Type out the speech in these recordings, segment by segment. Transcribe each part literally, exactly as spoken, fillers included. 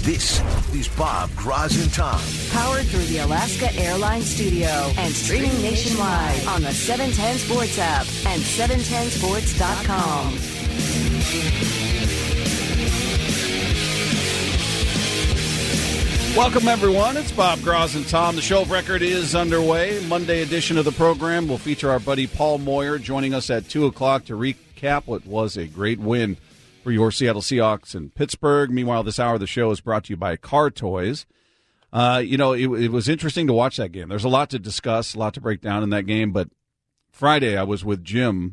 This is Bob, Graz, and Tom. Powered through the Alaska Airlines Studio and streaming nationwide on the seven ten Sports app and seven ten sports dot com. Welcome, everyone. It's Bob, Graz, and Tom. The show of record is underway. Monday edition of the program will feature our buddy Paul Moyer joining us at two o'clock to recap what was a great win for your Seattle Seahawks in Pittsburgh. Meanwhile, this hour of the show is brought to you by Car Toys. Uh, you know, it, it was interesting to watch that game. There's a lot to discuss, a lot to break down in that game. But Friday, I was with Jim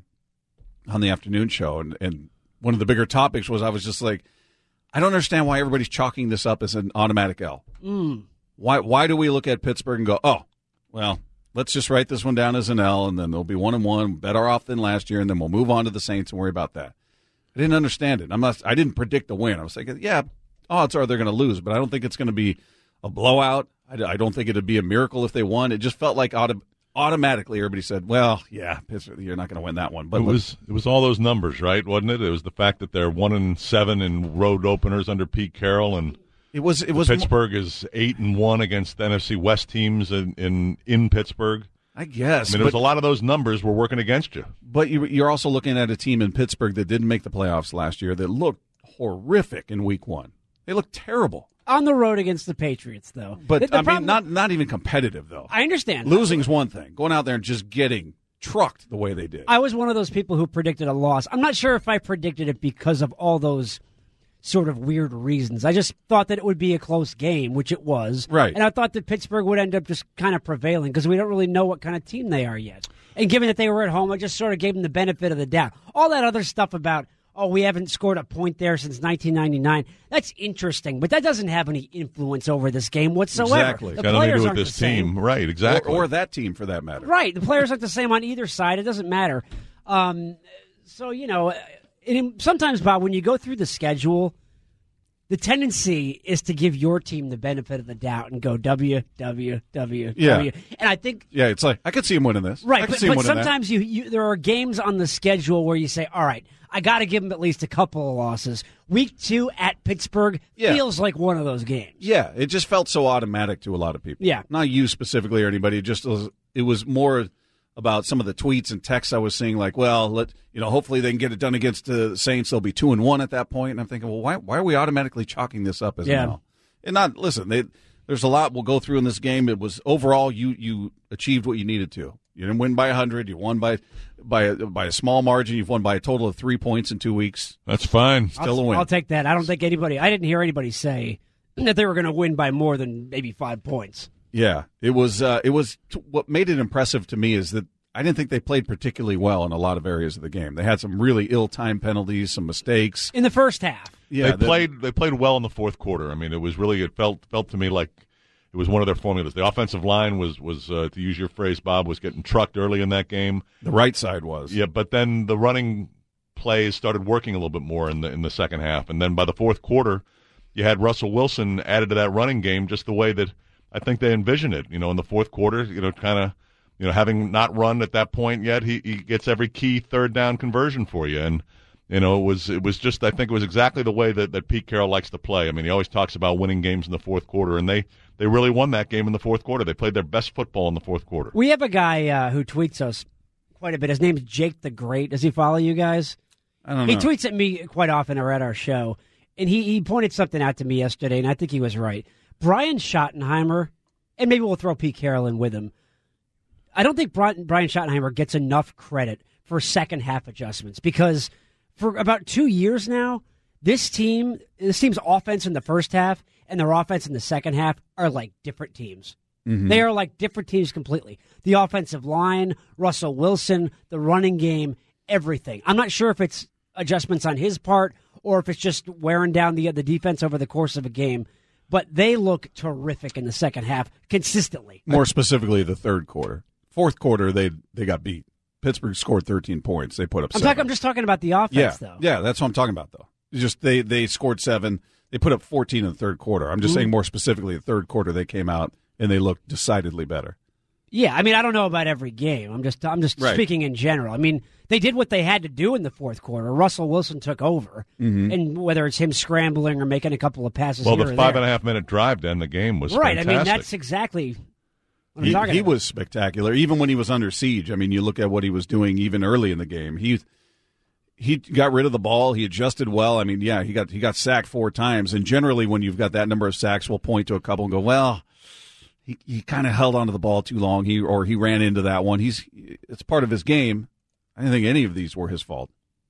on the afternoon show, and, and one of the bigger topics was I was just like, I don't understand why everybody's chalking this up as an automatic L. Mm. Why Why do we look at Pittsburgh and go, oh, well, let's just write this one down as an L, and then they'll be one and one, better off than last year, and then we'll move on to the Saints and worry about that. I didn't understand it. I'm not. I didn't predict the win. I was thinking, yeah, odds are they're going to lose, but I don't think it's going to be a blowout. I, I don't think it'd be a miracle if they won. It just felt like auto, automatically everybody said, well, yeah, Pittsburgh, you're not going to win that one. But it was it was all those numbers, right? Wasn't it? It was the fact that they're one and seven in road openers under Pete Carroll, and it was it was Pittsburgh mo- is eight and one against N F C West teams in in, in Pittsburgh. I guess. I mean, but, there's a lot of those numbers were working against you. But you, you're also looking at a team in Pittsburgh that didn't make the playoffs last year that looked horrific in week one. They looked terrible. On the road against the Patriots, though. But, the, the I problem, mean, not not even competitive, though. I understand. Losing's one thing. Going out there and just getting trucked the way they did. I was one of those people who predicted a loss. I'm not sure if I predicted it because of all those sort of weird reasons. I just thought that it would be a close game, which it was. Right. And I thought that Pittsburgh would end up just kind of prevailing because we don't really know what kind of team they are yet. And given that they were at home, I just sort of gave them the benefit of the doubt. All that other stuff about, oh, we haven't scored a point there since nineteen ninety-nine, that's interesting, but that doesn't have any influence over this game whatsoever. Exactly. The Got nothing to players do with aren't this the same. team. Right, exactly. Or, or that team, for that matter. Right. The players aren't the same on either side. It doesn't matter. Um, so, you know, it, sometimes, Bob, when you go through the schedule, the tendency is to give your team the benefit of the doubt and go W, W, W, Yeah. W. And I think... Yeah, it's like, I could see him winning this. Right, I could but, see him but winning sometimes you, you there are games on the schedule where you say, all right, I got to give them at least a couple of losses. Week two at Pittsburgh Yeah. feels like one of those games. Yeah, it just felt so automatic to a lot of people. Yeah. Not you specifically or anybody. It just was, it was more about some of the tweets and texts I was seeing, like, well, let you know, hopefully they can get it done against the Saints. They'll be two and one at that point. And I'm thinking, well, why why are we automatically chalking this up as Yeah. an L? And not listen. They, there's a lot we'll go through in this game. It was overall you you achieved what you needed to. You didn't win by one hundred. You won by by a, by a small margin. You've won by a total of three points in two weeks. That's fine. Still I'll, a win. I'll take that. I don't think anybody. I didn't hear anybody say that they were going to win by more than maybe five points. Yeah, it was. Uh, it was what made it impressive to me is that I didn't think they played particularly well in a lot of areas of the game. They had some really ill-timed penalties, some mistakes In the first half. Yeah, they played. They played well in the fourth quarter. I mean, it was really. It felt felt to me like it was one of their formulas. The offensive line was was uh, to use your phrase, Bob, was getting trucked early in that game. The right side was. Yeah, but then the running plays started working a little bit more in the in the second half, and then by the fourth quarter, you had Russell Wilson added to that running game just the way that I think they envisioned it. You know, in the fourth quarter, you know, kind of. You know, having not run at that point yet, he, he gets every key third down conversion for you. And, you know, it was it was just, I think it was exactly the way that, that Pete Carroll likes to play. I mean, he always talks about winning games in the fourth quarter, and they, they really won that game in the fourth quarter. They played their best football in the fourth quarter. We have a guy uh, who tweets us quite a bit. His name's Jake the Great. Does he follow you guys? I don't know. He tweets at me quite often or at our show, and he, he pointed something out to me yesterday, and I think he was right. Brian Schottenheimer, and maybe we'll throw Pete Carroll in with him, I don't think Brian Schottenheimer gets enough credit for second half adjustments because for about two years now, this team, this team's offense in the first half and their offense in the second half are like different teams. Mm-hmm. They are like different teams completely. The offensive line, Russell Wilson, the running game, everything. I'm not sure if it's adjustments on his part or if it's just wearing down the the defense over the course of a game. But they look terrific in the second half consistently. More specifically, the third quarter. Fourth quarter, they they got beat. Pittsburgh scored thirteen points. They put up I'm, seven. talk, I'm just talking about the offense, yeah, though. Yeah, that's what I'm talking about, though. It's just they, they scored seven. They put up fourteen in the third quarter. I'm just Ooh. saying more specifically, the third quarter, they came out and they looked decidedly better. Yeah, I mean, I don't know about every game. I'm just I'm just Right. speaking in general. I mean, they did what they had to do in the fourth quarter. Russell Wilson took over, Mm-hmm. and whether it's him scrambling or making a couple of passes Well, here the or five there. and a half minute drive to end the game was right. fantastic. I mean, that's exactly what I'm He, talking he about. was spectacular, even when he was under siege. I mean, you look at what he was doing even early in the game. He he got rid of the ball. He adjusted well. I mean, yeah, he got he got sacked four times. And generally, when you've got that number of sacks, we'll point to a couple and go, well, he he kind of held onto the ball too long. He or he ran into that one. He's it's part of his game. I didn't think any of these were his fault.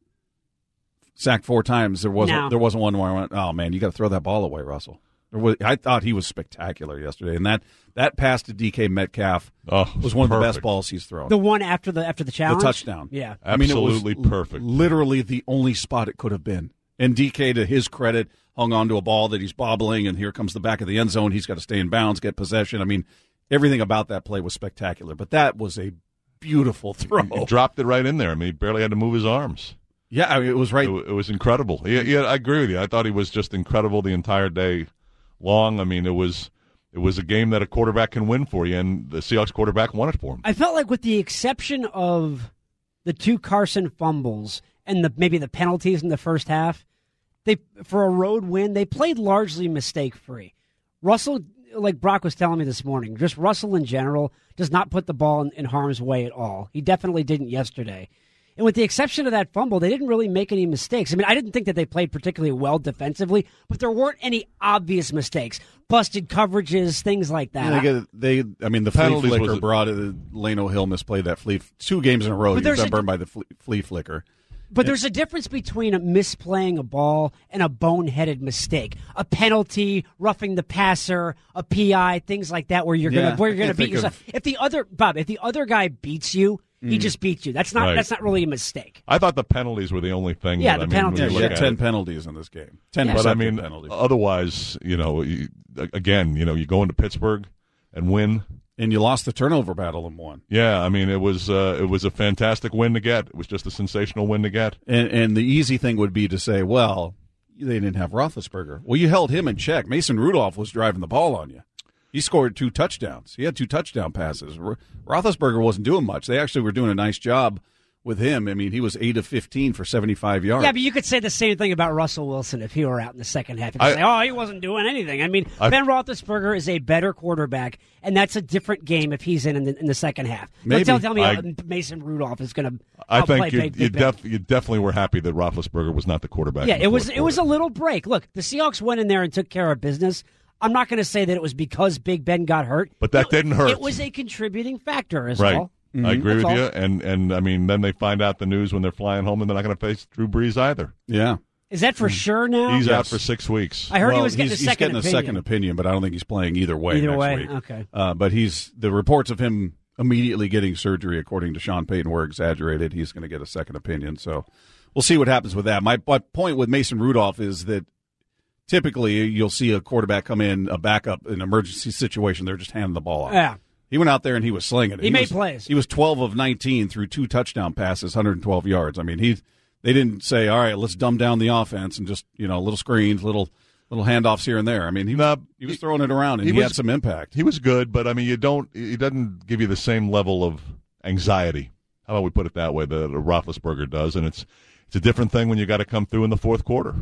Sacked four times. There wasn't No. there wasn't one where I went, oh man, you got to throw that ball away, Russell. There was, I thought he was spectacular yesterday, and that that pass to D K Metcalf Oh, was one of the best perfect. balls he's thrown. The one after the after the The challenge, touchdown. Yeah, I mean, it was Absolutely perfect. literally the only spot it could have been. And D K, to his credit, hung on to a ball that he's bobbling, and here comes the back of the end zone. He's got to stay in bounds, get possession. I mean, everything about that play was spectacular. But that was a beautiful throw. He dropped it right in there. I mean, he barely had to move his arms. Yeah, I mean, it was right. It, it was incredible. Yeah, yeah, I agree with you. I thought he was just incredible the entire day long. I mean, it was it was a game that a quarterback can win for you, and the Seahawks quarterback won it for him. I felt like with the exception of the two Carson fumbles and the maybe the penalties in the first half, they for a road win, they played largely mistake-free. Russell, like Brock was telling me this morning, just Russell in general does not put the ball in, in harm's way at all. He definitely didn't yesterday. And with the exception of that fumble, they didn't really make any mistakes. I mean, I didn't think that they played particularly well defensively, but there weren't any obvious mistakes. Busted coverages, things like that. Yeah, they, get, they, I mean, the flea Penalties flicker was- brought it. Leno Hill misplayed that flea. Two games in a row, But he's there's been a- burned by the flea, flea flicker. But there's a difference between a misplaying a ball and a boneheaded mistake. A penalty, roughing the passer, a P I, things like that, where you're Yeah, gonna where you're I gonna can't beat think yourself. of- If the other Bob, if the other guy beats you, he just beats you. That's not Right. that's not really a mistake. I thought the penalties were the only thing. Yeah, that, the I mean, when penalties. Yeah, you he look had at ten it. penalties in this game. Ten Yeah. But I receptive mean, penalties. otherwise, you know, you, again, you know, you go into Pittsburgh and win. And you lost the turnover battle and won. Yeah, I mean, it was uh, it was a fantastic win to get. It was just a sensational win to get. And, and the easy thing would be to say, well, they didn't have Roethlisberger. Well, you held him in check. Mason Rudolph was driving the ball on you. He scored two touchdowns. He had two touchdown passes. R- Roethlisberger wasn't doing much. They actually were doing a nice job with him. I mean, he was eight of fifteen for seventy-five yards. Yeah, but you could say the same thing about Russell Wilson if he were out in the second half. You could I- say, oh, he wasn't doing anything. I mean, I- Ben Roethlisberger is a better quarterback, and that's a different game if he's in in the, in the second half. Maybe. Don't tell, tell me I- uh, Mason Rudolph is going to I outplay think you, Big, you, Big Ben. def, you definitely were happy that Roethlisberger was not the quarterback. Yeah, in the it was fourth it was a quarter. little break. Look, the Seahawks went in there and took care of business. I'm not going to say that it was because Big Ben got hurt, But that It- didn't hurt. It was a contributing factor as right. well. I agree That's with all. you, and and I mean, then they find out the news when they're flying home, and they're not going to face Drew Brees either. Yeah. Is that for sure now? He's Yes. out for six weeks. I heard well, he was getting he's, a second he's getting opinion. a second opinion, but I don't think he's playing either way Either next way, week. okay. Uh, but he's the reports of him immediately getting surgery, according to Sean Payton, were exaggerated. He's going to get a second opinion, so we'll see what happens with that. My, my point with Mason Rudolph is that typically you'll see a quarterback come in, a backup, in an emergency situation, they're just handing the ball off. Yeah. He went out there and he was slinging it. He made was, plays. He was twelve of nineteen through two touchdown passes, one hundred twelve yards. I mean, he they didn't say, all right, let's dumb down the offense and just, you know, little screens, little little handoffs here and there. I mean, he, No, he was throwing it around and he he, was- had some impact. He was good, but I mean, you don't. He doesn't give you the same level of anxiety. How about we put it that way? That a Roethlisberger does, and it's it's a different thing when you got to come through in the fourth quarter.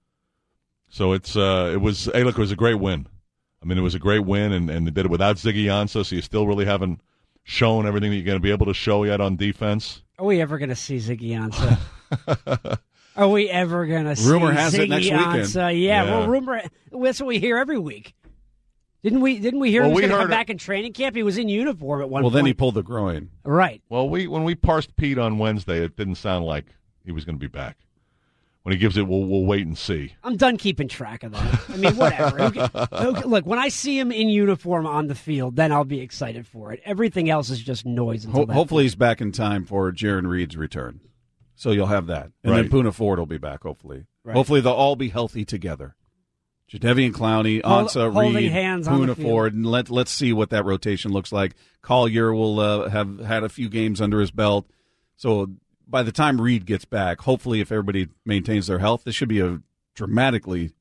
So it's uh, it was. Hey, look, it was a great win. I mean, it was a great win, and, and they did it without Ziggy Ansah, so you still really haven't shown everything that you're going to be able to show yet on defense. Are we ever going to see Ziggy Ansah? Are we ever going to see Rumor has it Ziggy next weekend. Ansah? Yeah, Yeah. well, rumor. That's what we hear every week. Didn't we? Didn't we hear Well, he was we going to come heard- back in training camp? He was in uniform at one Well, point. then he pulled the groin. right. Well, we when we parsed Pete on Wednesday, it didn't sound like he was going to be back. When he gives it, we'll we'll wait and see. I'm done keeping track of that. I mean, whatever. Okay, okay, look, when I see him in uniform on the field, then I'll be excited for it. Everything else is just noise. Until Ho- that hopefully he's back in time for Jaron Reed's return. So you'll have that. And Right. then Poona Ford will be back, hopefully. Right. Hopefully they'll all be healthy together. Jadeveon Clowney, Hold- Ansah, holding Reed, hands on the Poona field. Ford, and let, let's see what that rotation looks like. Collier will uh, have had a few games under his belt. So by the time Reed gets back, hopefully if everybody maintains their health, this should be a dramatically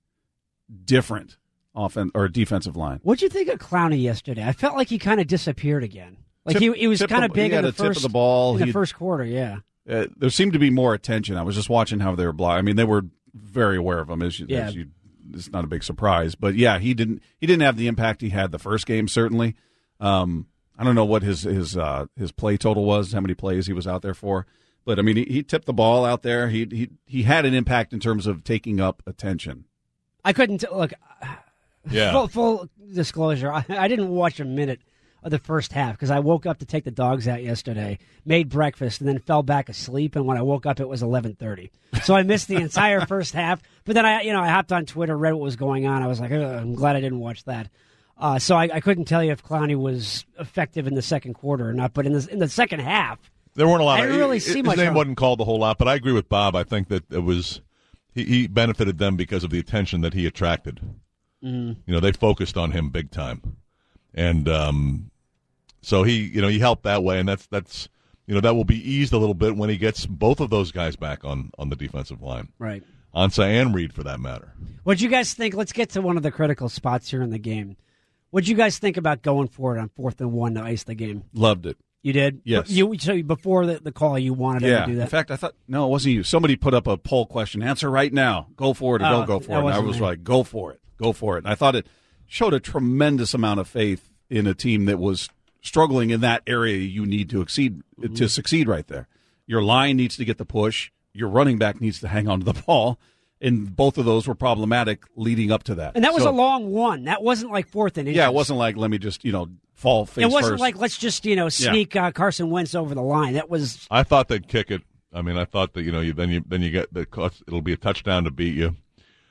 different offense or defensive line. What'd you think of Clowney yesterday? I felt like he kind of disappeared again. Like Tip- he, he was tip kind the- of big he in had the a tip of first the ball. in the He- first quarter. Yeah, Uh, there seemed to be more attention. I was just watching how they were blocking. I mean, they were very aware of him. As you, Yeah. as you, it's not a big surprise. But yeah, he didn't. He didn't have the impact he had the first game. Certainly, um, I don't know what his his uh, his play total was, how many plays he was out there for. But I mean, he, he tipped the ball out there. He he he had an impact in terms of taking up attention. I couldn't t- look. Yeah. Full, full disclosure, I, I didn't watch a minute of the first half because I woke up to take the dogs out yesterday, made breakfast, and then fell back asleep. And when I woke up, it was eleven thirty. So I missed the entire first half. But then I, you know, I hopped on Twitter, read what was going on. I was like, I'm glad I didn't watch that. Uh, so I, I couldn't tell you if Clowney was effective in the second quarter or not. But in the in the second half, There weren't a lot. I didn't of, really his see his much name of- wasn't called a whole lot, but I agree with Bob. I think that it was he, he benefited them because of the attention that he attracted. Mm. You know, they focused on him big time, and um, so he, you know, he helped that way, and that's that's you know that will be eased a little bit when he gets both of those guys back on on the defensive line, right. Ansah and Reed for that matter. What'd you guys think? Let's get to one of the critical spots here in the game. What'd you guys think about going for it on fourth and one to ice the game? Loved it. You did? Yes. You so before the, the call, you wanted him Yeah. to do that. In fact, I thought no, it wasn't you. Somebody put up a poll question. Answer right now. Go for it or Oh, don't go that for it. And I wasn't was me. like, go for it. Go for it. And I thought it showed a tremendous amount of faith in a team that was struggling in that area. You need to exceed Mm-hmm. to succeed right there. Your line needs to get the push. Your running back needs to hang on to the ball. And both of those were problematic leading up to that. And that was So- a long one. That wasn't like fourth and inches. Yeah, it wasn't like let me just you know fall face It wasn't first. like let's just you know sneak uh, Carson Wentz over the line. That was I thought they'd kick it. I mean, I thought that you know you, then you then you get the it'll be a touchdown to beat you.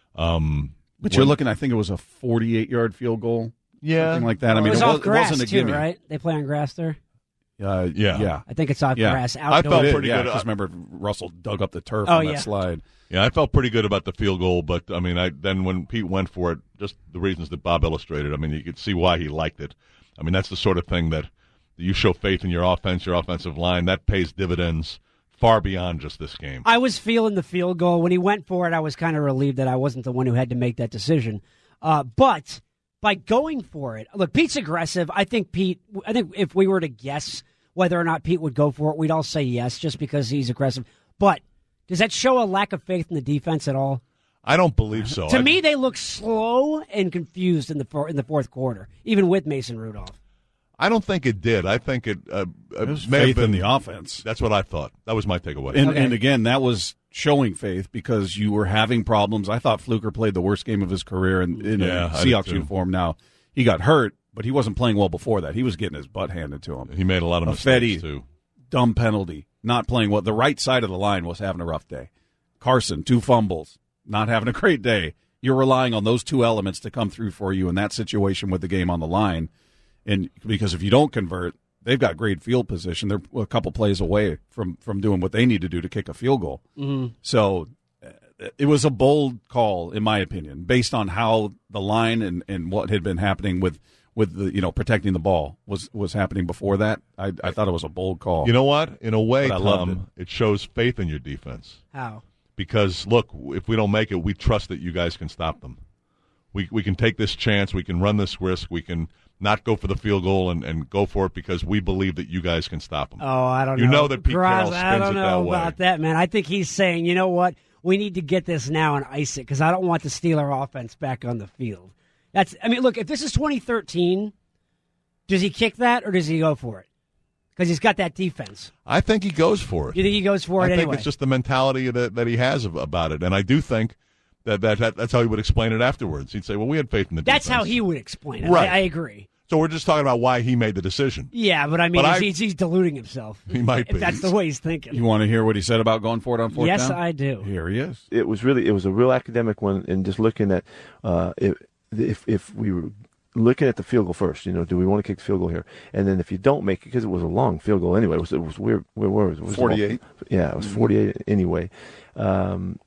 Um, But when- you're looking. I think it was a forty-eight yard field goal. Yeah. something like that. I it mean, was it, off was, it grass wasn't a too, gimme. right? They play on grass there. Uh, Yeah. yeah. I think it's off Yeah. grass. I Outdoor. felt It is, pretty yeah, good. Because remember, Russell dug up the turf Oh, on that yeah. slide. Yeah, I felt pretty good about the field goal, but I mean, I then when Pete went for it, just the reasons that Bob illustrated. I mean, you could see why he liked it. I mean, that's the sort of thing that you show faith in your offense, your offensive line. That pays dividends far beyond just this game. I was feeling the field goal when he went for it. I was kind of relieved that I wasn't the one who had to make that decision. Uh, but by going for it, look, Pete's aggressive. I think Pete. I think if we were to guess whether or not Pete would go for it, we'd all say yes, just because he's aggressive. But does that show a lack of faith in the defense at all? I don't believe so. To I, me, they look slow and confused in the four, in the fourth quarter, even with Mason Rudolph. I don't think it did. I think it, uh, uh, It was may have faith been in the offense. That's what I thought. That was my takeaway. And, Okay. and again, that was showing faith because you were having problems. I thought Fluker played the worst game of his career in, in Yeah, a I did Seahawks too. uniform. Now, he got hurt, but he wasn't playing well before that. He was getting his butt handed to him. he made a lot of Fetty, mistakes too. dumb penalty, not playing well. The right side of the line was having a rough day. Carson, two fumbles, not having a great day. You're relying on those two elements to come through for you in that situation with the game on the line. And because if you don't convert, they've got great field position. They're a couple plays away from, from doing what they need to do to kick a field goal. Mm-hmm. So uh, it was a bold call, in my opinion, based on how the line and, and what had been happening with, with the you know protecting the ball was, was happening before that. I, I thought it was a bold call. You know what? In a way, But I loved Tom, it. shows faith in your defense. How? Because look, if we don't make it, we trust that you guys can stop them. We we can take this chance. We can run this risk. We can not go for the field goal and, and go for it because we believe that you guys can stop them. Oh, I don't know. You know that Pete Graz, Carroll I spins don't it know that way. about that, man. I think he's saying, you know what? We need to get this now and ice it because I don't want the Steeler offense back on the field. That's. I mean, look, if this is twenty thirteen, does he kick that or does he go for it? Because he's got that defense. I think he goes for it. You think he goes for I it think anyway? it's just the mentality that, that he has of, about it. And I do think that, that, that that's how he would explain it afterwards. He'd say, well, we had faith in the That's defense. how he would explain it. Right. I, I agree. So we're just talking about why he made the decision. Yeah, but I mean, But he's, I- he's deluding himself. He might if be. that's the way he's thinking. You want to hear what he said about going for it on fourth Yes, down? I do. Here he is. It was really it was a real academic one, and just looking at uh, if if if we were looking at the field goal first, you know, do we want to kick the field goal here? And then if you don't make it, because it was a long field goal anyway, it was it was weird. Where was it? Was it forty-eight. Yeah, it was forty-eight anyway. Um,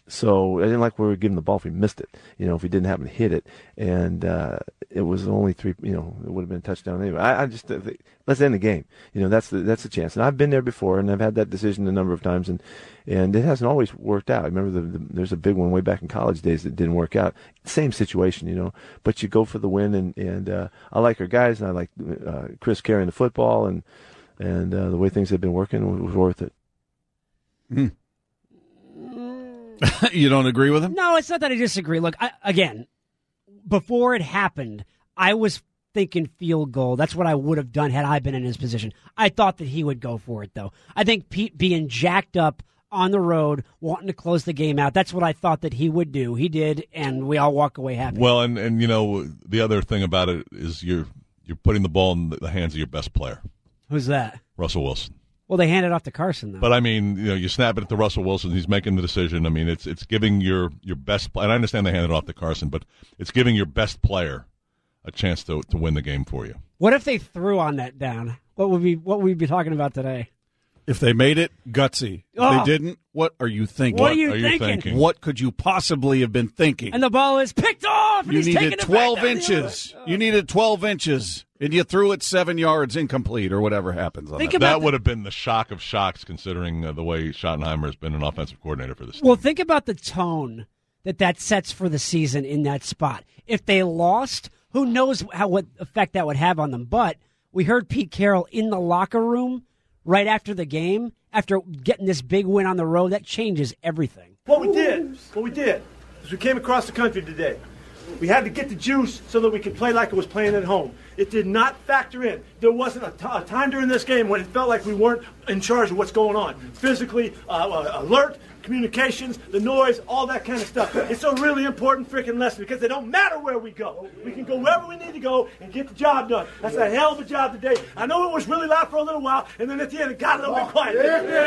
So I didn't like where we were giving the ball if we missed it, you know, if we didn't happen to hit it. And uh, it was only three, you know, it would have been a touchdown anyway. I, I just, uh, let's end the game. You know, that's the, that's the chance. And I've been there before, and I've had that decision a number of times, and, and it hasn't always worked out. I remember the, the, there's a big one way back in college days that didn't work out. Same situation, you know, but you go for the win, and, and uh, I like our guys, and I like uh, Chris carrying the football, and, and uh, the way things have been working was worth it. Hmm. You don't agree with him? No, it's not that I disagree. Look, I, again, before it happened, I was thinking field goal. That's what I would have done had I been in his position. I thought that he would go for it, though. I think Pete being jacked up on the road, wanting to close the game out, that's what I thought that he would do. He did, and we all walk away happy. Well, and, and you know, the other thing about it is you're you're putting the ball in the hands of your best player. Who's that? Russell Wilson. Well, they handed off to Carson, though. But I mean, you know, you snap it to Russell Wilson. He's making the decision. I mean, it's it's giving your your best. And I understand they handed it off to Carson, but it's giving your best player a chance to to win the game for you. What if they threw on that down? What would we what would we be talking about today? If they made it, gutsy. If Oh. they didn't, what are you thinking? What are you are thinking? you thinking? What could you possibly have been thinking? And the ball is picked off. And You he's taking needed it back twelve down the inches. other- You needed twelve inches, and you threw it seven yards incomplete, or whatever happens on Think that. about That the- would have been the shock of shocks, considering uh, the way Schottenheimer has been an offensive coordinator for this team. Well, think about the tone that that sets for the season in that spot. If they lost, who knows how what effect that would have on them. But we heard Pete Carroll in the locker room right after the game, after getting this big win on the road. That changes everything. What we did, what we did, is we came across the country today. We had to get the juice so that we could play like it was playing at home. It did not factor in. There wasn't a, t- a time during this game when it felt like we weren't in charge of what's going on. Physically, uh, uh, alert, communications, the noise, all that kind of stuff. It's a really important freaking lesson because it don't matter where we go. We can go wherever we need to go and get the job done. That's a hell of a job today. I know it was really loud for a little while, and then at the end it got a little bit quiet.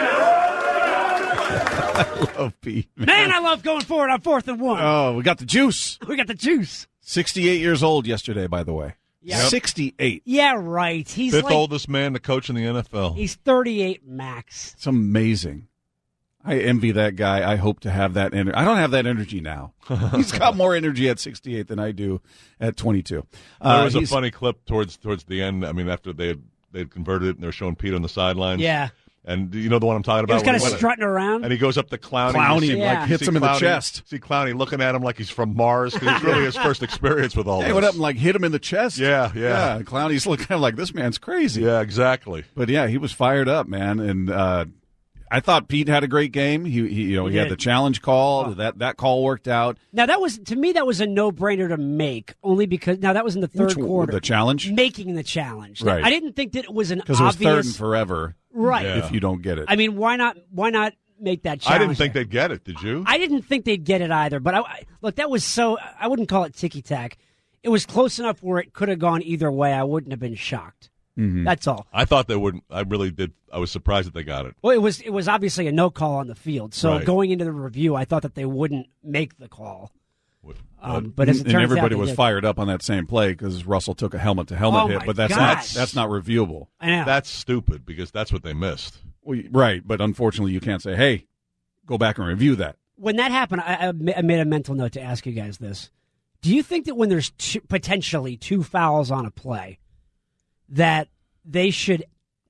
I love Pete. Man, I love going forward on fourth and one. Oh, we got the juice. We got the juice. sixty-eight years old yesterday, by the way. Yeah. sixty-eight. Yeah, right. He's Fifth like, oldest man to coach in the N F L. he's thirty-eight max. It's amazing. I envy that guy. I hope to have that energy. I don't have that energy now. He's got more energy at sixty-eight than I do at twenty-two. Uh, there was a he's- funny clip towards towards the end. I mean, after they had they had converted it and they were showing Pete on the sidelines. Yeah. And you know the one I'm talking He was about? kind of When he went- strutting around. And he goes up to Clowney. Clowney You see- and, Yeah. like hits see him in the Clowney- chest. See Clowney looking at him like he's from Mars. 'Cause it's really his first experience with all Hey, this. what up? And like hit him in the chest. Yeah, yeah. yeah. Clowney's looking at him like this man's crazy. Yeah, exactly. But yeah, he was fired up, man, and uh, I thought Pete had a great game. He, he you know, he, He had did. the challenge call. That that call worked out. Now that was to me that was a no-brainer to make, only because now that was in the third Which one? quarter. The challenge? making the challenge. Now, Right. I didn't think that it was an Because it was obvious third and forever. right. Yeah. If you don't get it, I mean, why not? Why not make that I challenge? didn't think there? they'd get it. Did you? I didn't think they'd get it either. But I, I- look, that was so. I wouldn't call it ticky tack. It was close enough where it could have gone either way. I wouldn't have been shocked. Mm-hmm. That's all. I thought they wouldn't. I really did. I was surprised that they got it. Well, it was it was obviously a no call on the field. So Right. going into the review, I thought that they wouldn't make the call. Um, but and, as it turns and everybody out, they was did. fired up on that same play because Russell took a helmet to helmet Oh, hit. my But that's gosh. not that's not reviewable. I know. That's stupid because that's what they missed. Well, right, but unfortunately, you can't say, "Hey, go back and review that." When that happened, I, I ma- I made a mental note to ask you guys this. Do you think that when there's two, potentially two fouls on a play, that they should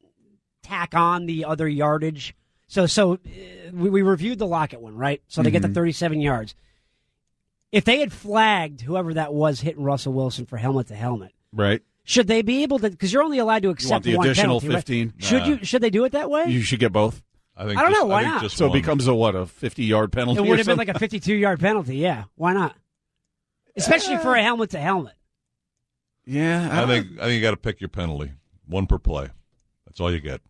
tack on the other yardage? So, so uh, we, we reviewed the Lockett one, right? So they get the thirty-seven yards. If they had flagged whoever that was hitting Russell Wilson for helmet to helmet, Right? should they be able to? Because you're only allowed to accept the one additional penalty, right? fifteen? Should Nah. you? Should they do it that way? You should get both. I think. I don't just, know, why I think not? Just So it one. becomes a what a fifty-yard penalty. It or would have been something? like a fifty-two yard penalty. Yeah, why not? Especially for a helmet to helmet. yeah. I think. I think you got to pick your penalty. One per play. That's all you get.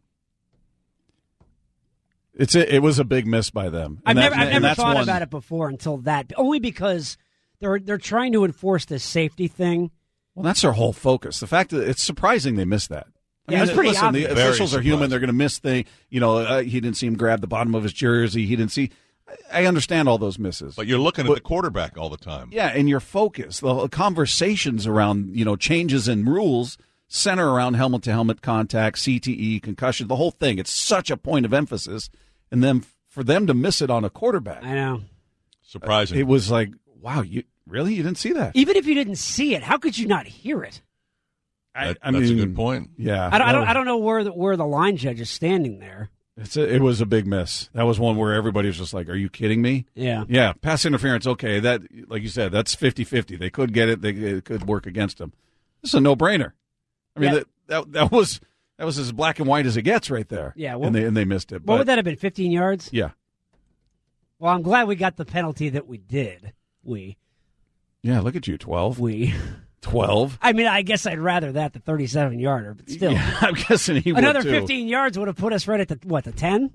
It's a, it was a big miss by them. I've And never, that- I've and never that's thought one- about it before until that. Only because they're they're trying to enforce this safety thing. Well, that's their whole focus. The fact that it's surprising they missed that. I Yeah, mean, it's pretty listen, obvious. the Very officials are human. surprising. They're going to miss things. You know, uh, he didn't see him grab the bottom of his jersey. He didn't see. I understand all those misses. But you're looking at But- the quarterback all the time. Yeah, and your focus, the conversations around, you know, changes in rules center around helmet-to-helmet contact, C T E, concussion, the whole thing. It's such a point of emphasis. And then for them to miss it on a quarterback, I know. Surprising. It was like, wow, you really you didn't see that? Even if you didn't see it, how could you not hear it? That, I, I that's mean, a good point. Yeah, I don't, I don't, I don't know where the, where the line judge is standing there. It's a, it was a big miss. That was one where everybody was just like, "Are you kidding me?" Yeah, yeah. Pass interference, okay. That, like you said, that's fifty-fifty. They could get it. They it could work against them. This is a no-brainer. I mean, Yeah. that, that that was that was as black and white as it gets right there. Yeah, well, and they and they missed it. What but, would that have been? Fifteen yards? Yeah, Well, I'm glad we got the penalty that we did. We, yeah. Look at you, twelve. we. Twelve. I mean, I guess I'd rather that the thirty-seven yarder, but still, Yeah, I'm guessing he would another too. fifteen yards would have put us right at the what, the ten?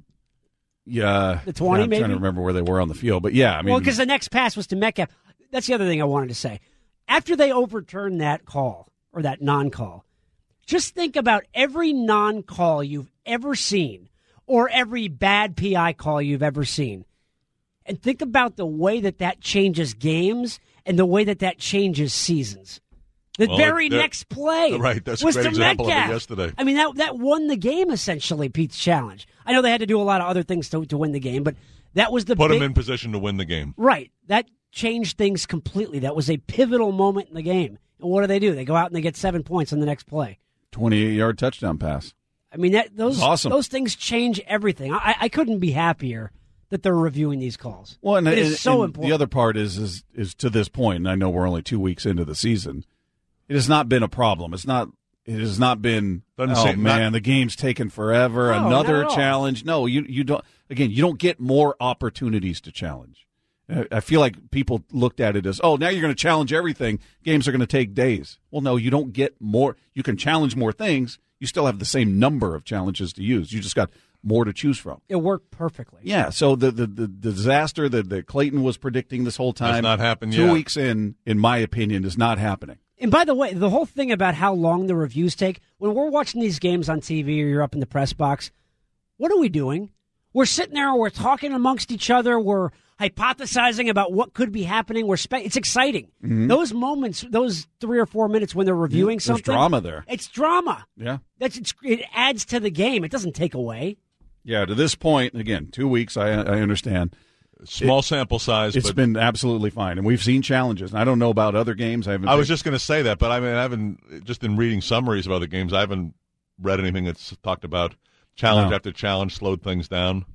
Yeah, The twenty, yeah, I'm maybe? trying to remember where they were on the field, but yeah, I mean, Well, because the next pass was to Metcalf. That's the other thing I wanted to say. After they overturned that call or that non-call, just think about every non-call you've ever seen or every bad P I call you've ever seen, and think about the way that that changes games and the way that that changes seasons. The Well, very that- next play right, that's a was great to example of it Metcalf. yesterday. I mean, that that won the game, essentially, Pete's challenge. I know they had to do a lot of other things to, to win the game, but that was the Put big, them in position to win the game. right. That changed things completely. That was a pivotal moment in the game. And what do they do? They go out and they get seven points on the next play. twenty-eight yard touchdown pass. I mean, that those Awesome. those things change everything. I, I couldn't be happier that they're reviewing these calls. Well, and, it is and- so and important. The other part is, is is to this point, and I know we're only two weeks into the season. It has not been a problem. It's not. It has not been. Doesn't oh seem- man, not- the game's taken forever. No, not Another at all. challenge. No, you you don't. Again, you don't get more opportunities to challenge. I I feel like people looked at it as, oh, now you're going to challenge everything. Games are going to take days. Well, no, you don't get more. You can challenge more things. You still have the same number of challenges to use. You just got more to choose from. It worked perfectly. Yeah, so the the, the disaster that, that Clayton was predicting this whole time Has not happened two yet. weeks in, in my opinion, is not happening. And by the way, the whole thing about how long the reviews take, when we're watching these games on T V or you're up in the press box, what are we doing? We're sitting there and we're talking amongst each other. We're hypothesizing about what could be happening. We're spe- It's exciting. Those moments, those three or four minutes when they're reviewing There's something. drama there. It's drama. Yeah. That's it's, It adds to the game. It doesn't take away. Yeah, to this point, again, two weeks, I, I understand. Small sample size, It's but been absolutely fine, and we've seen challenges. And I don't know about other games. I haven't. I was just going to say that, but I mean, I haven't, just in reading summaries of other games, I haven't read anything that's talked about challenge No. after challenge slowed things down.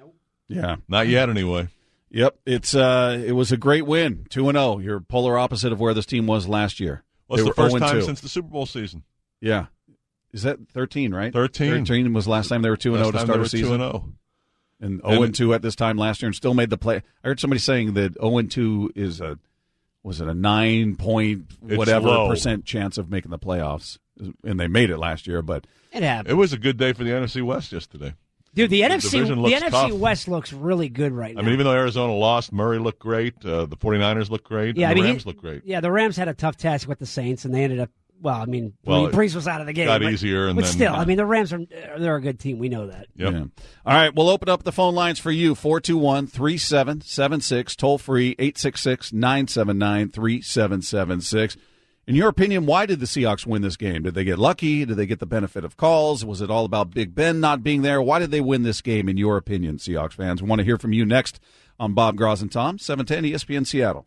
Yeah. Not yet, anyway. Yep. It's uh, it was a great win, two and zero. You're polar opposite of where this team was last year. Well, it's They the were first oh and time two. since the Super Bowl season. Yeah. Is that thirteen, right? thirteen. thirteen was last time they were two and Last zero to time start they a were season. two and oh. And And zero and two at this time last year, and still made the play. I heard somebody saying that zero and two is a was it a nine point It's whatever low. percent chance of making the playoffs, and they made it last year. But It happened. It was a good day for the N F C West yesterday. Dude, the, The N F C division the looks N F C tough. West looks really good right now. I mean, even though Arizona lost, Murray looked great. Uh, the 49ers looked great. yeah, and I mean, the he- Rams looked great. Yeah, the Rams had a tough task with the Saints, and they ended up. Well, I mean, Well, Brees Brees was out of the game. got but, easier, and but then- still, I mean, the Rams are they're a good team. We know that. Yep. yeah. All right, we'll open up the phone lines for you four two one, three seven seven six, toll free eight six six, nine seven nine, three seven seven six. In your opinion, why did the Seahawks win this game? Did they get lucky? Did they get the benefit of calls? Was it all about Big Ben not being there? Why did they win this game, in your opinion, Seahawks fans? We want to hear from you next on Bob Gross and Tom, seven ten E S P N Seattle.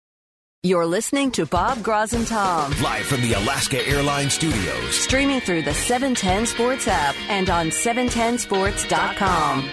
You're listening to Bob Gross and Tom, Live from the Alaska Airlines Studios. streaming through the seven ten Sports app and on seven ten sports dot com.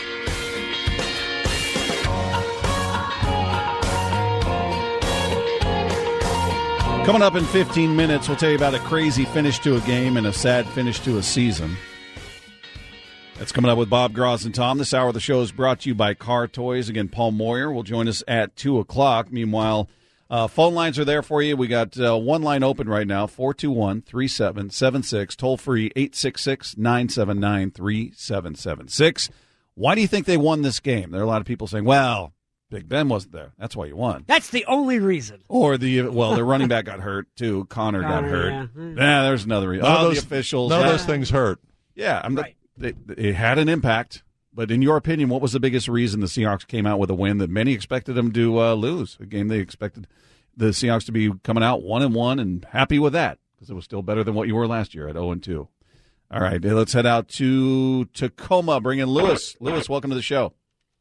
Coming up in fifteen minutes, we'll tell you about a crazy finish to a game and a sad finish to a season. That's coming up with Bob Gross and Tom. This hour of the show is brought to you by Car Toys. Again, Paul Moyer will join us at two o'clock. Meanwhile, uh, phone lines are there for you. We got uh, one line open right now, four two one, three seven seven six, toll-free eight six six, nine seven nine, three seven seven six. Why do you think they won this game? There are a lot of people saying, well, Big Ben wasn't there. That's why you won. That's the only reason. Or the well, their running back got hurt too. Connor, got Connor, hurt. yeah. Yeah, there's another reason. None of Oh, those- the officials. None of yeah. those things hurt. Yeah, I'm Right. they, it had an impact. But in your opinion, what was the biggest reason the Seahawks came out with a win that many expected them to uh, lose? A game they expected the Seahawks to be coming out one and one and happy with that because it was still better than what you were last year at zero and two. All right, let's head out to Tacoma. Bring in Lewis. Lewis, welcome to the show.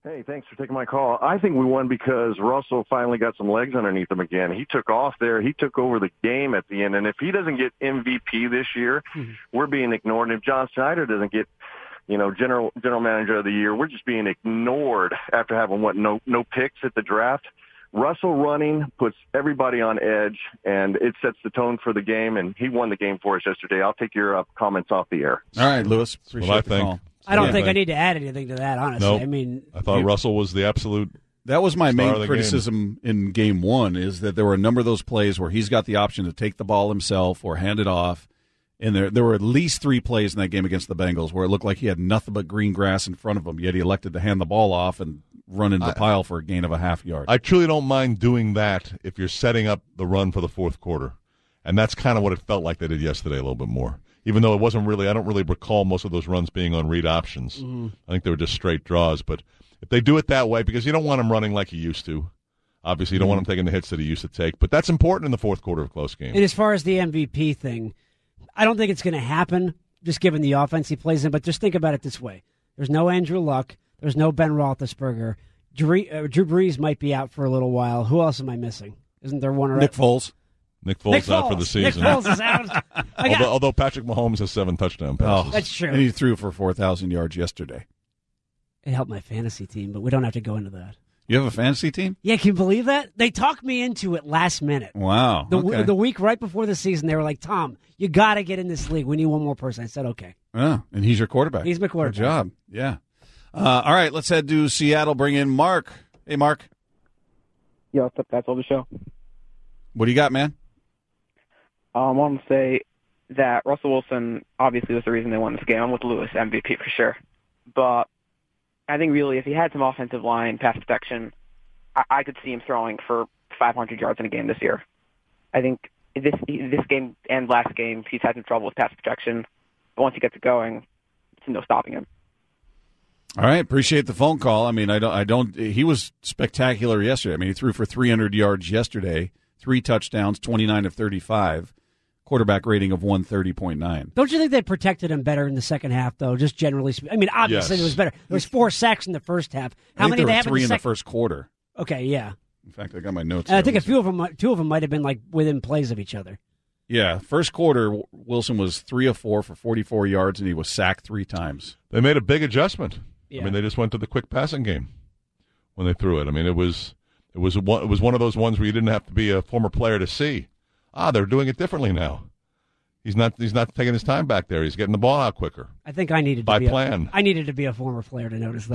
Hey, thanks for taking my call. I think we won because Russell finally got some legs underneath him again. He took off there. He took over the game at the end. And if he doesn't get M V P this year, mm-hmm. we're being ignored. And if John Schneider doesn't get, you know, general general manager of the year, we're just being ignored after having, what, no no picks at the draft. Russell running puts everybody on edge, and it sets the tone for the game, and he won the game for us yesterday. I'll take your uh, comments off the air. All right, Lewis. Appreciate well, I the think. call. I don't yeah, think but, I need to add anything to that, honestly. Nope. I mean, I thought you, Russell was the absolute. That was my main criticism game. in game one, is that there were a number of those plays where he's got the option to take the ball himself or hand it off. And there there were at least three plays in that game against the Bengals where it looked like he had nothing but green grass in front of him, yet he elected to hand the ball off and run into the I, pile for a gain of a half yard. I truly don't mind doing that if you're setting up the run for the fourth quarter. And that's kind of what it felt like they did yesterday a little bit more. Even though it wasn't really, I don't really recall most of those runs being on read options. Mm-hmm. I think they were just straight draws. But if they do it that way, because you don't want him running like he used to. Obviously, you don't mm-hmm. want him taking the hits that he used to take. But that's important in the fourth quarter of close games. And as far as the M V P thing, I don't think it's going to happen, just given the offense he plays in. But just think about it this way. There's no Andrew Luck. There's no Ben Roethlisberger. Drew, uh, Drew Brees might be out for a little while. Who else am I missing? Isn't there one? Nick Foles. Nick Foles, Nick Foles out for the season. Nick Foles is out. got, although, although Patrick Mahomes has seven touchdown passes. Oh, that's true. And he threw for four thousand yards yesterday. It helped my fantasy team, but we don't have to go into that. You have a fantasy team? Yeah, can you believe that? They talked me into it last minute. Wow. The, okay. the week right before the season, they were like, Tom, you got to get in this league. We need one more person. I said, okay. Oh, and he's your quarterback. He's my quarterback. Good job. Yeah. Uh, all right, let's head to Seattle. Bring in Mark. Hey, Mark. Yeah, what's up? That's all the show. What do you got, man? Um, I want to say that Russell Wilson obviously was the reason they won this game. I'm with Lewis, M V P for sure. But I think really if he had some offensive line, pass protection, I, I could see him throwing for five hundred yards in a game this year. I think this this game and last game, he's had some trouble with pass protection. But once he gets it going, there's no stopping him. All right, appreciate the phone call. I mean, I don't, I don't. He was spectacular yesterday. I mean, he threw for three hundred yards yesterday, three touchdowns, twenty-nine of thirty-five, quarterback rating of one thirty point nine. Don't you think they protected him better in the second half, though? Just generally, I mean, obviously yes. it was better. There was four sacks in the first half. How I think many there they were have three in the, in the first quarter? Okay, yeah. In fact, I got my notes. And I think a few of them, two of them might have been like within plays of each other. Yeah, first quarter, Wilson was three of four for forty-four yards, and he was sacked three times. They made a big adjustment. Yeah. I mean, they just went to the quick passing game when they threw it. I mean, it was it was one, it was one of those ones where you didn't have to be a former player to see. Ah, they're doing it differently now. He's not he's not taking his time back there. He's getting the ball out quicker. I think I needed to by be plan. A, I needed to be a former player to notice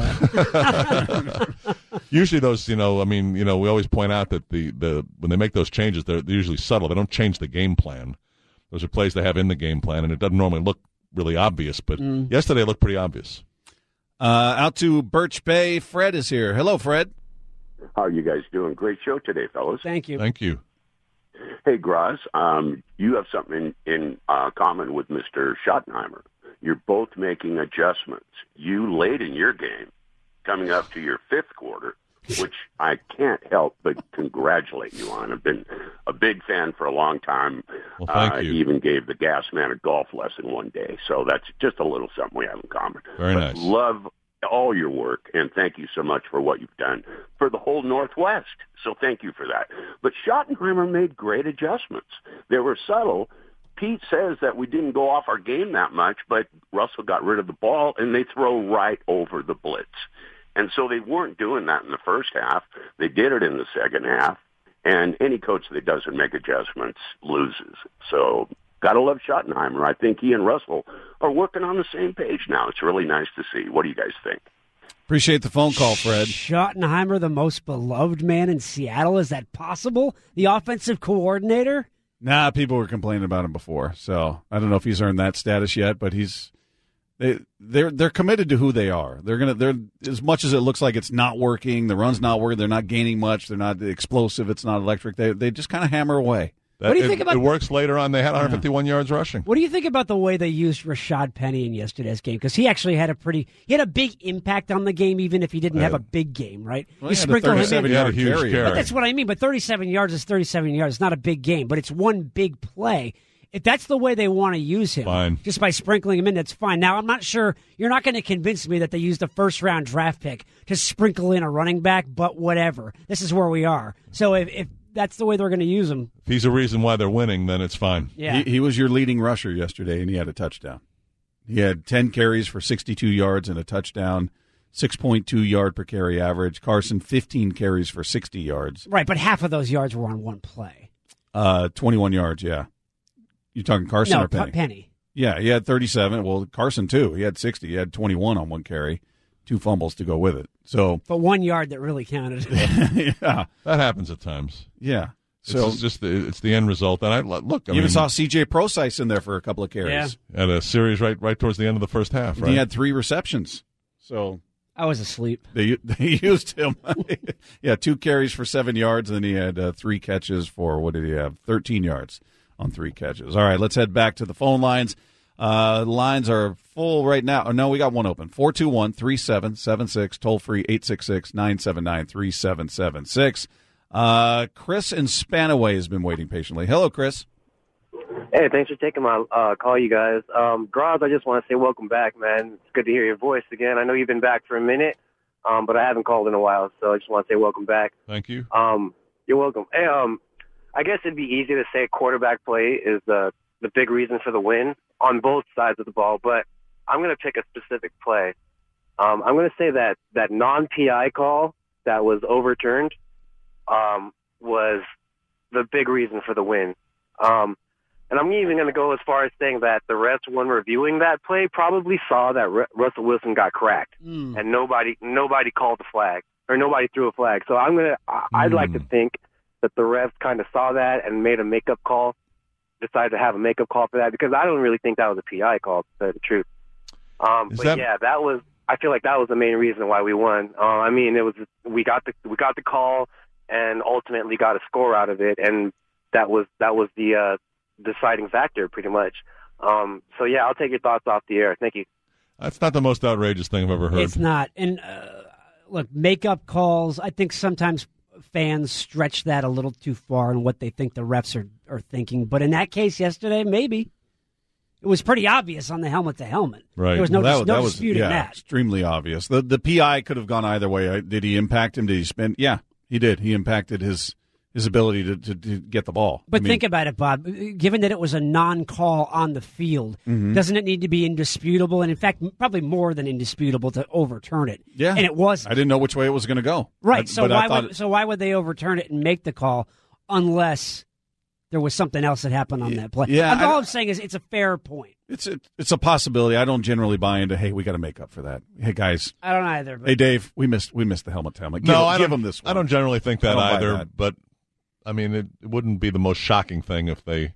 that. Usually, those you know, I mean, you know, we always point out that the, the when they make those changes, they're, they're usually subtle. They don't change the game plan. Those are plays they have in the game plan, and it doesn't normally look really obvious. But mm. yesterday, it looked pretty obvious. Uh, out to Birch Bay, Fred is here. Hello, Fred. How are you guys doing? Great show today, fellas. Thank you. Thank you. Hey, Graz, um, you have something in, in uh, common with Mister Schottenheimer. You're both making adjustments. You late in your game, coming up to your fifth quarter, which I can't help but congratulate you on. I've been a big fan for a long time. Well, thank uh, you. Even gave the gas man a golf lesson one day. So that's just a little something we have in common. Very but nice. Love all your work, and thank you so much for what you've done for the whole Northwest. So thank you for that. But Schottenheimer made great adjustments. They were subtle. Pete says that we didn't go off our game that much, but Russell got rid of the ball, and they throw right over the blitz. And so they weren't doing that in the first half. They did it in the second half. And any coach that doesn't make adjustments loses. So got to love Schottenheimer. I think he and Russell are working on the same page now. It's really nice to see. What do you guys think? Appreciate the phone call, Fred. Schottenheimer, the most beloved man in Seattle. Is that possible? The offensive coordinator? Nah, people were complaining about him before. So I don't know if he's earned that status yet, but he's they they're they're committed to who they are. They're gonna they're as much as it looks like it's not working, the run's not working, they're not gaining much, they're not explosive, it's not electric. They they just kind of hammer away. That, what do you it, think about it works later on. They had one hundred fifty-one yeah. yards rushing. What do you think about the way they used Rashad Penny in yesterday's game? Because he actually had a pretty he had a big impact on the game, even if he didn't yeah. have a big game, right? Well, you sprinkle him in. He had a huge carry. But that's what I mean. But thirty-seven yards is thirty-seven yards. It's not a big game, but it's one big play. if that's the way they want to use him, Fine. just by sprinkling him in, that's fine. Now, I'm not sure, you're not going to convince me that they used a first-round draft pick to sprinkle in a running back, but whatever. This is where we are. So if, if that's the way they're going to use him. If he's a reason why they're winning, then it's fine. Yeah. He, he was your leading rusher yesterday, and he had a touchdown. He had ten carries for sixty-two yards and a touchdown, six point two yard per carry average. Carson, fifteen carries for sixty yards. Right, but half of those yards were on one play. Uh, twenty-one yards, yeah. You talking Carson no, or Penny? Penny. Yeah, he had thirty-seven. Well, Carson, too. He had sixty. He had twenty-one on one carry, two fumbles to go with it. So, But one yard that really counted. yeah. That happens at times. Yeah. So So it's just the, it's the end result. And I look, I you even mean, saw C J Procise in there for a couple of carries. at a series right right towards the end of the first half. And Right? he had three receptions. So I was asleep. they they used him. Yeah, two carries for seven yards, and then he had uh, three catches for, what did he have? thirteen yards on three catches. All right, let's head back to the phone lines. Uh, lines are full right now. Oh, no, we got one open. four two one, three seven seven six, toll free eight six six, nine seven nine, three seven seven six. Uh, Chris in Spanaway has been waiting patiently. Hello, Chris. Hey, thanks for taking my uh, call, you guys. Um, Graz, I just want to say welcome back, man. It's good to hear your voice again. I know you've been back for a minute, um, but I haven't called in a while, so I just want to say welcome back. Thank you. Um, you're welcome. Hey, um, I guess it'd be easy to say quarterback play is the the big reason for the win on both sides of the ball, but I'm going to pick a specific play. Um, I'm going to say that that non-P I call that was overturned um, was the big reason for the win. Um, and I'm even going to go as far as saying that the refs, when reviewing that play, probably saw that Ru- Russell Wilson got cracked, Mm. and nobody nobody called the flag or nobody threw a flag. So I'm gonna I- I'd like to think that the refs kind of saw that and made a makeup call, decided to have a makeup call for that, because I don't really think that was a P I call, to tell the truth. Um, Is but that- yeah, that was. I feel like that was the main reason why we won. Uh, I mean, it was we got the we got the call and ultimately got a score out of it, and that was that was the uh, deciding factor, pretty much. Um, so yeah, I'll take your thoughts off the air. Thank you. That's not the most outrageous thing I've ever heard. It's not. And uh, look, makeup calls, I think sometimes fans stretch that a little too far in what they think the refs are, are thinking. But in that case yesterday, maybe. It was pretty obvious on the helmet to helmet. Right. There was no, Well, dis- that, no that was, disputing yeah, that. extremely obvious. The the P I could have gone either way. Uh, Did he impact him? Did he spin? Yeah, he did. He impacted his his ability to, to, to get the ball. But I mean, think about it, Bob. Given that it was a non-call on the field, Mhm. doesn't it need to be indisputable? And in fact, probably more than indisputable to overturn it. yeah, and it was I didn't know which way it was going to go. right. I- so but I why thought would so why would they overturn it and make the call unless there was something else that happened on that play? yeah, And all I- I'm saying is it's a fair point. it's a, it's a possibility. I don't generally buy into. Hey, we got to make up for that. Hey, guys. I don't either. But Hey, Dave. We missed we missed the helmet to helmet. Give, no, him- I give don't, him this one. I don't generally think I that don't buy either, that. but I mean, it, it wouldn't be the most shocking thing if they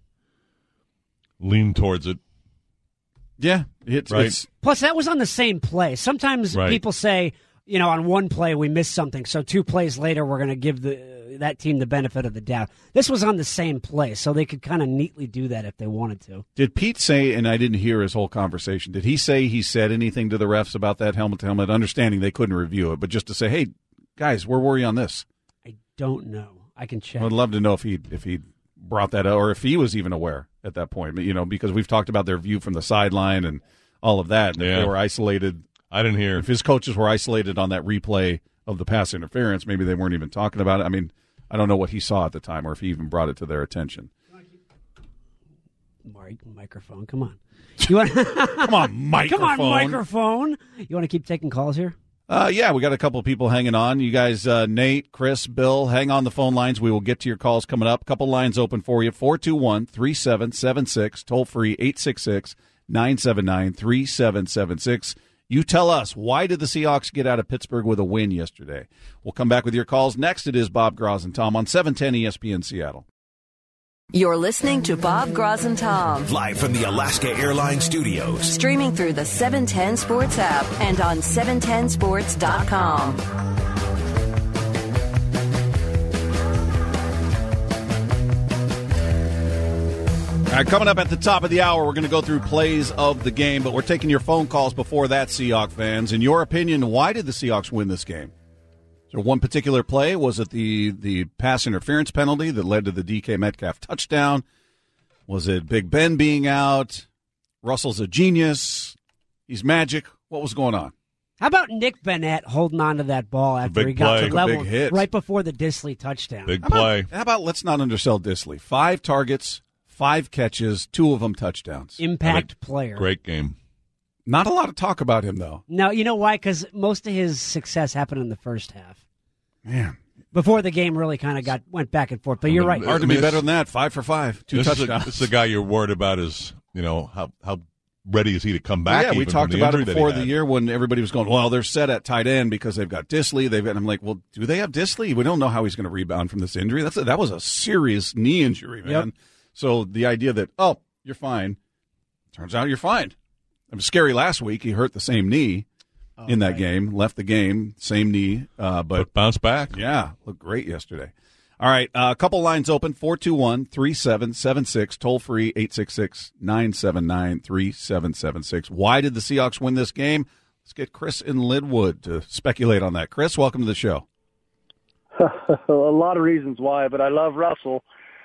lean towards it. Yeah, it's, Right. it's Plus, that was on the same play. Sometimes Right. people say, you know, on one play we missed something, so two plays later we're going to give the that team the benefit of the doubt. This was on the same play, so they could kind of neatly do that if they wanted to. Did Pete say, and I didn't hear his whole conversation, did he say he said anything to the refs about that helmet to helmet, understanding they couldn't review it, but just to say, hey, guys, we're worried on this? I don't know. I can check. I'd love to know if he if he brought that up or if he was even aware at that point, you know, because we've talked about their view from the sideline and all of that, and if Yeah. they were isolated. I didn't hear. If his coaches were isolated on that replay of the pass interference, maybe they weren't even talking about it. I mean, I don't know what he saw at the time or if he even brought it to their attention. Mic- microphone, come on. You want Come on, microphone. Come on, microphone. You want to keep taking calls here? Uh, yeah, we got a couple of people hanging on. You guys, uh, Nate, Chris, Bill, hang on the phone lines. We will get to your calls coming up. A couple lines open for you. four two one, three seven seven six, toll free eight six six, nine seven nine, three seven seven six. You tell us, why did the Seahawks get out of Pittsburgh with a win yesterday? We'll come back with your calls. Next, it is Bob Graz and Tom on seven ten E S P N Seattle. You're listening to Bob Graz and Tom. Live from the Alaska Airlines Studios. Streaming through the seven ten Sports app and on seven ten sports dot com. All right, coming up at the top of the hour, we're going to go through plays of the game, but we're taking your phone calls before that, Seahawks fans. In your opinion, why did the Seahawks win this game? Is there one particular play? Was it the, the pass interference penalty that led to the D K Metcalf touchdown? Was it Big Ben being out? Russell's a genius. He's magic. What was going on? How about Nick Bennett holding on to that ball after big he got play. to level Big hit. right before the Disley touchdown? Big How about, play. how about let's not undersell Disley? Five targets, five catches, two of them touchdowns. Impact player. Great game. Not a lot of talk about him, though. No, you know why? Because most of his success happened in the first half. Man. Before the game really kind of got went back and forth. But you're right. Hard to be better than that. Five for five. Two this touchdowns. Is a, this is a guy you're worried about is, you know, how how ready is he to come back? Yeah, we even talked from the about it injury that before he the had. year when everybody was going, well, they're set at tight end because they've got Disley. They've got, I'm like, well, do they have Disley? We don't know how he's going to rebound from this injury. That's a, that was a serious knee injury, man. Yep. So the idea that, oh, you're fine, turns out you're fine. It was scary last week. He hurt the same knee Oh, in that right. game, left the game, same knee, uh, but, But bounce back. yeah, looked great yesterday. All right, uh, a couple lines open, four two one, three seven seven six, toll free, eight six six, nine seven nine, three seven seven six. Why did the Seahawks win this game? Let's get Chris in Linwood to speculate on that. Chris, welcome to the show. A lot of reasons why, but I love Russell.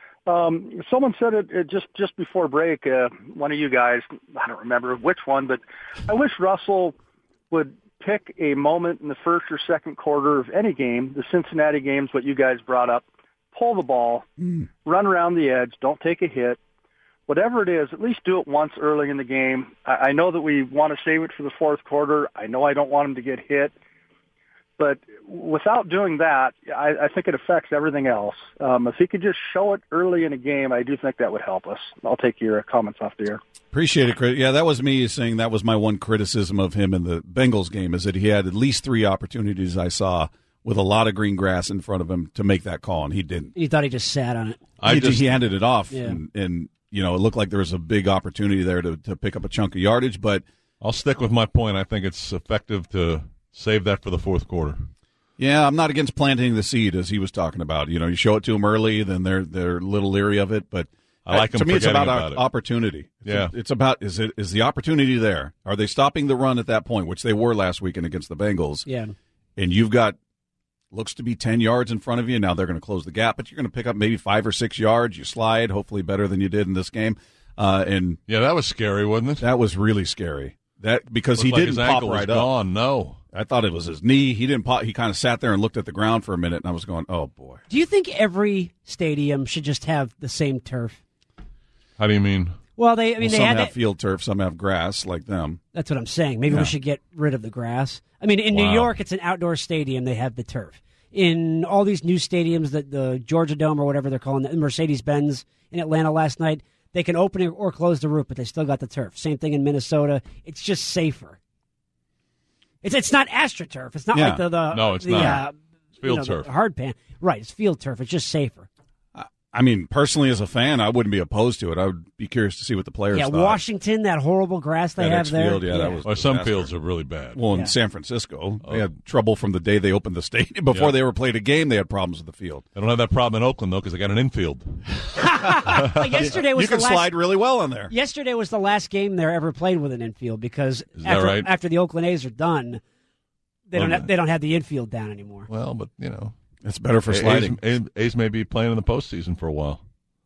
Um, someone said it, it just, just before break, uh, one of you guys, I don't remember which one, but I wish Russell would pick a moment in the first or second quarter of any game, the Cincinnati games, what you guys brought up, pull the ball, mm. run around the edge, don't take a hit. Whatever it is, at least do it once early in the game. I, I know that we want to save it for the fourth quarter. I know I don't want him to get hit. But without doing that, I, I think it affects everything else. Um, if he could just show it early in a game, I do think that would help us. I'll take your comments off the air. Appreciate it, Chris. Yeah, that was me saying that was my one criticism of him in the Bengals game is that he had at least three opportunities I saw with a lot of green grass in front of him to make that call, and he didn't. You thought he just sat on it. I he, just, he handed it off, yeah. and, and you know it looked like there was a big opportunity there to, to pick up a chunk of yardage. But I'll stick with my point. I think it's effective to save that for the fourth quarter. Yeah, I'm not against planting the seed, as he was talking about. You know, you show it to them early, then they're they're a little leery of it. But I like uh, them to me, it's about, about it. opportunity. It's yeah, a, it's about is it is the opportunity there? Are they stopping the run at that point, which they were last weekend against the Bengals? Yeah, and you've got looks to be ten yards in front of you. Now they're going to close the gap, but you're going to pick up maybe five or six yards. You slide, hopefully better than you did in this game. Uh, and yeah, that was scary, wasn't it? That was really scary. That because Looked he like didn't his pop ankle right was up. Gone. No. I thought it was his knee. He didn't pop. He kind of sat there and looked at the ground for a minute, and I was going, "Oh boy." Do you think every stadium should just have the same turf? How do you mean? Well, they. I mean, well, they some had have that, field turf, some have grass, like them. That's what I'm saying. Maybe Yeah. we should get rid of the grass. I mean, in Wow. New York, it's an outdoor stadium. They have the turf. In all these new stadiums, that the Georgia Dome or whatever they're calling it, Mercedes-Benz in Atlanta last night, they can open it or close the roof, but they still got the turf. Same thing in Minnesota. It's just safer. It's it's not AstroTurf. It's not Yeah. like the, the No, it's the, not. Uh, It's field you know, turf. the hard pan. Right, it's field turf. It's just safer. I mean, personally, as a fan, I wouldn't be opposed to it. I would be curious to see what the players Yeah, thought. Washington, that horrible grass they That have X there. field, yeah, that was Well, some disaster. fields are really bad. Well, in Yeah. San Francisco, Oh. they had trouble from the day they opened the stadium. Before Yeah. they ever played a game, they had problems with the field. They don't have that problem in Oakland, though, because they got an infield. Like yesterday was You can the last, slide really well on there. Yesterday was the last game they ever played with an infield because Is that after, right? after the Oakland A's are done, they Well, don't have, they don't have the infield down anymore. Well, but, you know. It's better for A's, sliding. A's, A's may be playing in the postseason for a while.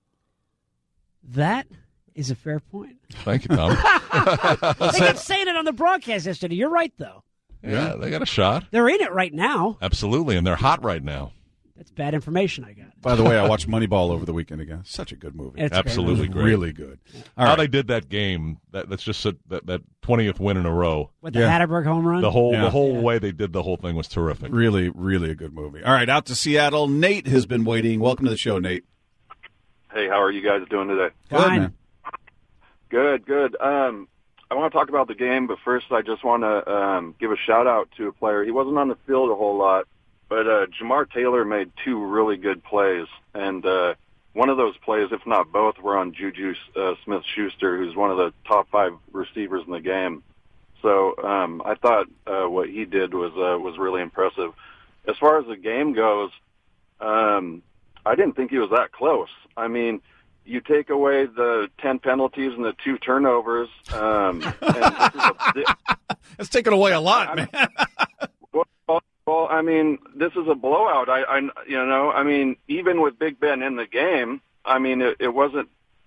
That is a fair point. Thank you, Tom. They kept saying it on the broadcast yesterday. You're right, though. Yeah, they got a shot. They're in it right now. Absolutely, and they're hot right now. That's bad information I got. By the way, I watched Moneyball over the weekend again. Such a good movie. It's a great Absolutely It was great. Really good. All How right. they did that game, that, that's just a, that, that twentieth win in a row. What, the Yeah. Hatterberg home run? The whole Yeah. the whole Yeah. way they did the whole thing was terrific. Really, really a good movie. All right, out to Seattle. Nate has been waiting. Welcome to the show, Nate. Hey, how are you guys doing today? Good, Fine. man. Good, good. Um, I want to talk about the game, but first I just want to um, give a shout-out to a player. He wasn't on the field a whole lot, but uh, Jamar Taylor made two really good plays, and uh, one of those plays, if not both, were on Juju uh, Smith-Schuster, who's one of the top five receivers in the game. So um, I thought uh, what he did was uh, was really impressive. As far as the game goes, um, I didn't think he was that close. I mean, you take away the ten penalties and the two turnovers. Um, and this is a, That's taken away a lot, I- man. well, well, I mean, this is a blowout. I, I, you know, I mean, even with Big Ben in the game, I mean, it, it wasn't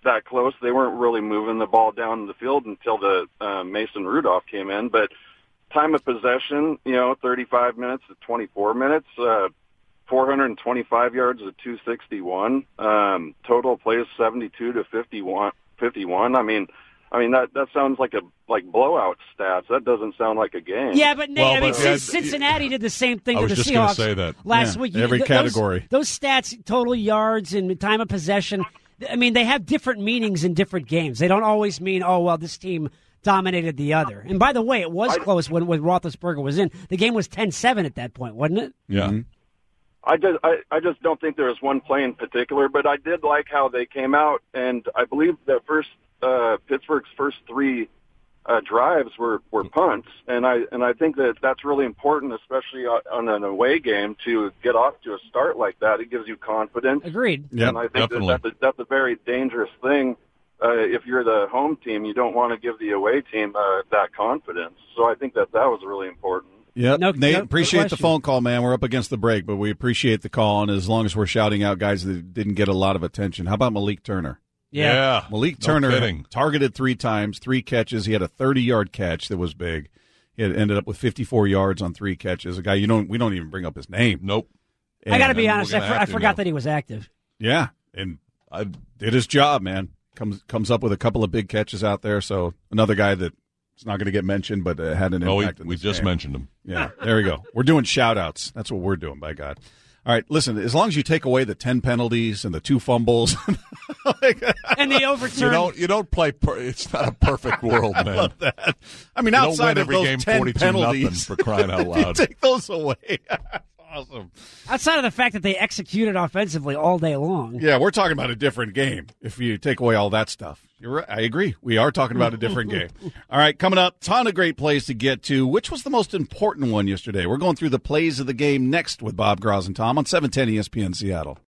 that close. They weren't really moving the ball down the field until the uh, Mason Rudolph came in. But time of possession, you know, thirty-five minutes to twenty-four minutes, uh, four hundred twenty-five yards to two sixty-one. Um, total plays seventy-two to fifty-one. fifty-one. I mean, I mean that that sounds like a like blowout stats. That doesn't sound like a game. Yeah, but Nate, Well, I mean, but- yeah, Cincinnati did the same thing I to was the just gonna Seahawks say that. last Yeah, week. You- every those- category. Those, stats, total yards and time of possession, I mean, they have different meanings in different games. They don't always mean, oh, well, this team dominated the other. And by the way, it was close when, when Roethlisberger was in. The game was ten seven at that point, wasn't it? Yeah. Mm-hmm. I just I, I just don't think there was one play in particular, but I did like how they came out, and I believe that first uh, Pittsburgh's first three uh, drives were, were punts, and I and I think that that's really important, especially on an away game, to get off to a start like that. It gives you confidence. Agreed. Yep, and I think definitely. that that's a, that's a very dangerous thing. Uh, if you're the home team, you don't want to give the away team uh, that confidence. So I think that that was really important. Yep. No- Nate, no- no appreciate the question. phone call, man. We're up against the break, but we appreciate the call, and as long as we're shouting out guys that didn't get a lot of attention. How about Malik Turner? Yeah. Malik No Turner kidding. targeted three times, three catches. He had a thirty-yard catch that was big. He had ended up with fifty-four yards on three catches. A guy you don't we don't even bring up his name. Nope. I got to be And- honest, we're I, gonna for, have I to forgot now. that he was active. Yeah, and I did his job, man. Comes comes up with a couple of big catches out there. So another guy that it's not going to get mentioned, but uh, had an Oh, we, impact. in we this just game. mentioned him. Yeah, there we go. We're doing shout-outs. That's what we're doing, by God. All right, listen, as long as you take away the ten penalties and the two fumbles. And the overturn. You don't. You don't play. Per, it's not a perfect world, man. I love that. I mean, You don't outside win of every those game ten forty-two penalties. nothing, for crying out you loud. take those away. That's awesome. Outside of the fact that they executed offensively all day long. Yeah, we're talking about a different game if you take away all that stuff. You're right. I agree. We are talking about a different game. All right, coming up, ton of great plays to get to. Which was the most important one yesterday? We're going through the plays of the game next with Bob Gross and Tom on seven ten E S P N Seattle.